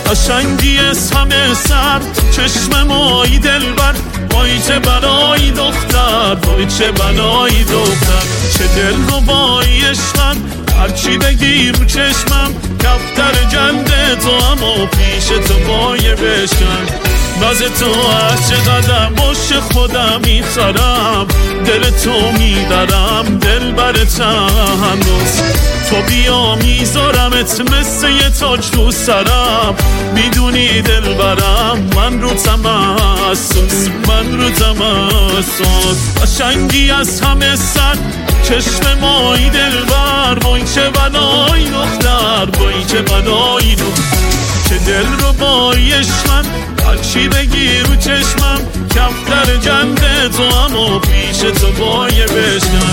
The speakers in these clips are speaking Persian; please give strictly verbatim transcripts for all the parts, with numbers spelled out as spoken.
قشنگی از همه سر چشم مایی دلبر، وای چه بلایی دختر، وای چه بلایی دختر. چه دل رو بایی عشقم، هرچی بگی رو چشمم، کفتر جنده تو اما پیش تو بایه بشکن. باز تو هر چقدر باش خودم میخرم، دل تو میبرم دل برتم روز. تو بیا میذارمت مثل یه تاج رو سرم، میدونی دل برم من رو تمسوس، من رو تمسوس. قشنگی از همه سر چشم مایی دلبر، وای چه بلایی دختر، وای چه بلایی دختر. چه دل رو بایی عشقم، هرچی بگی رو چشمم، کفتر جنده تو اما پیش تو بایه بشکن.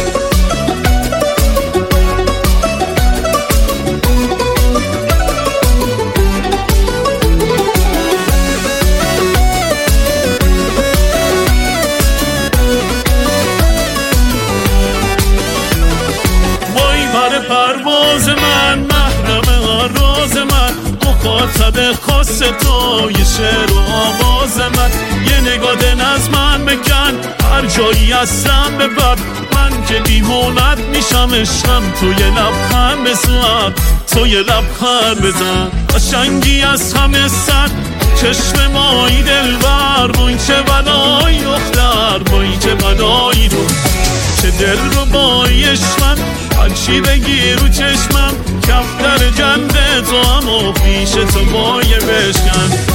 وای بر پرواز من، محرم راز من، مخاطب خاص تو یه شعر و آواز من. یه نگاه دل از من بکن، هر جایی هستم ببر، من که دیوونت میشم عشقم. تو یه لبخند بزن، تو یه لبخند بزن. قشنگی از همه سر چشم مایی دلبر، وای چه بلایی دختر، وای چه بلایی دختر. چه دل رو بایی عشقم، هرچی بگی رو چشمم، کفتر جنده تو اما پیش تو بایه بشکن.